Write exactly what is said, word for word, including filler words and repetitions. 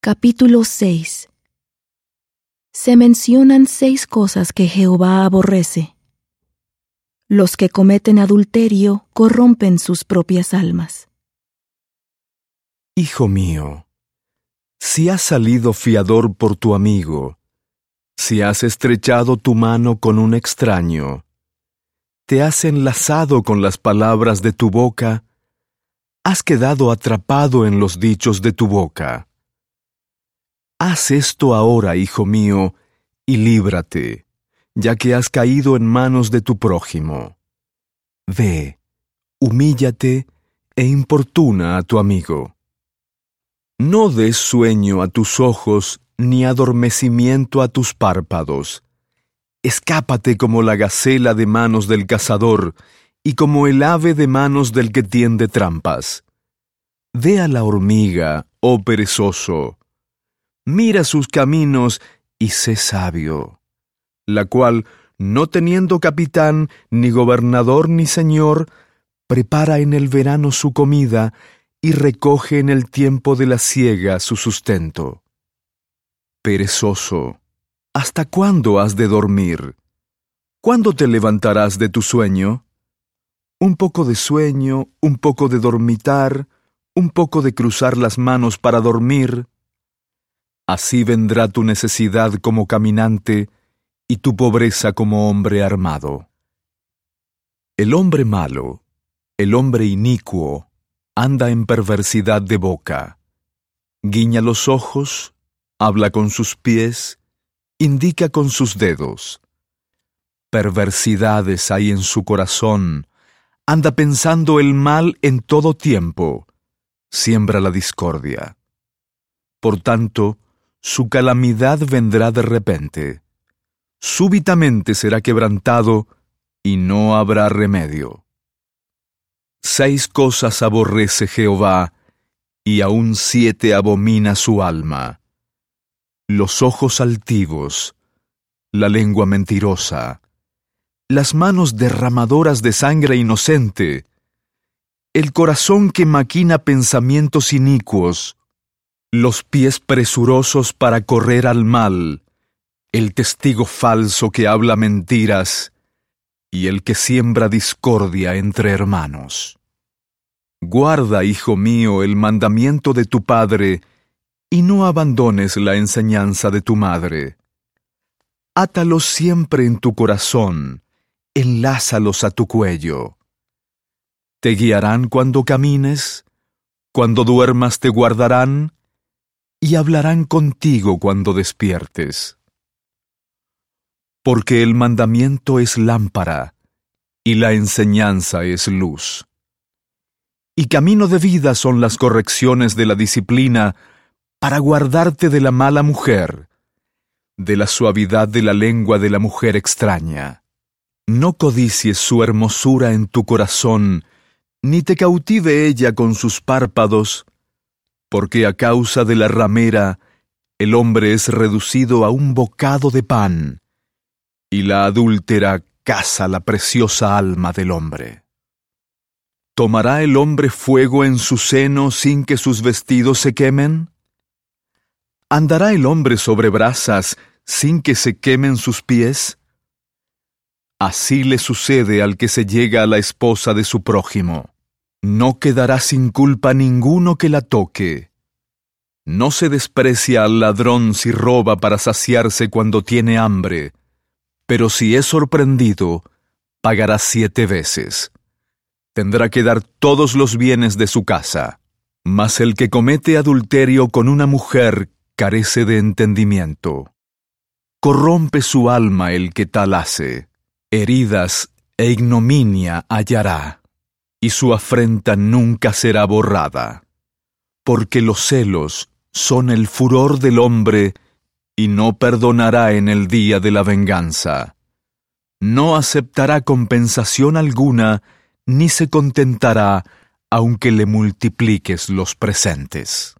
Capítulo seis. Se mencionan seis cosas que Jehová aborrece. Los que cometen adulterio corrompen sus propias almas. Hijo mío, si has salido fiador por tu amigo, si has estrechado tu mano con un extraño, te has enlazado con las palabras de tu boca, has quedado atrapado en los dichos de tu boca. Haz esto ahora, hijo mío, y líbrate, ya que has caído en manos de tu prójimo. Ve, humíllate e importuna a tu amigo. No des sueño a tus ojos, ni adormecimiento a tus párpados. Escápate como la gacela de manos del cazador, y como el ave de manos del que tiende trampas. Ve a la hormiga, oh perezoso, mira sus caminos y sé sabio, la cual, no teniendo capitán, ni gobernador, ni señor, prepara en el verano su comida y recoge en el tiempo de la siega su sustento. Perezoso, ¿hasta cuándo has de dormir? ¿Cuándo te levantarás de tu sueño? Un poco de sueño, un poco de dormitar, un poco de cruzar las manos para dormir. Así vendrá tu necesidad como caminante y tu pobreza como hombre armado. El hombre malo, el hombre inicuo, anda en perversidad de boca. Guiña los ojos, habla con sus pies, indica con sus dedos. Perversidades hay en su corazón, anda pensando el mal en todo tiempo, siembra la discordia. Por tanto, su calamidad vendrá de repente. Súbitamente será quebrantado y no habrá remedio. Seis cosas aborrece Jehová, y aún siete abomina su alma: los ojos altivos, la lengua mentirosa, las manos derramadoras de sangre inocente, el corazón que maquina pensamientos inicuos, los pies presurosos para correr al mal, el testigo falso que habla mentiras, y el que siembra discordia entre hermanos. Guarda, hijo mío, el mandamiento de tu padre, y no abandones la enseñanza de tu madre. Átalos siempre en tu corazón, enlázalos a tu cuello. Te guiarán cuando camines, cuando duermas te guardarán, y hablarán contigo cuando despiertes. Porque el mandamiento es lámpara, y la enseñanza es luz. Y camino de vida son las correcciones de la disciplina, para guardarte de la mala mujer, de la suavidad de la lengua de la mujer extraña. No codicies su hermosura en tu corazón, ni te cautive ella con sus párpados, porque a causa de la ramera el hombre es reducido a un bocado de pan, y la adúltera caza la preciosa alma del hombre. ¿Tomará el hombre fuego en su seno sin que sus vestidos se quemen? ¿Andará el hombre sobre brasas sin que se quemen sus pies? Así le sucede al que se llega a la esposa de su prójimo. No quedará sin culpa ninguno que la toque. No se desprecia al ladrón si roba para saciarse cuando tiene hambre, pero si es sorprendido, pagará siete veces. Tendrá que dar todos los bienes de su casa. Mas el que comete adulterio con una mujer carece de entendimiento. Corrompe su alma el que tal hace. Heridas e ignominia hallará, y su afrenta nunca será borrada. Porque los celos son el furor del hombre, y no perdonará en el día de la venganza. No aceptará compensación alguna, ni se contentará, aunque le multipliques los presentes.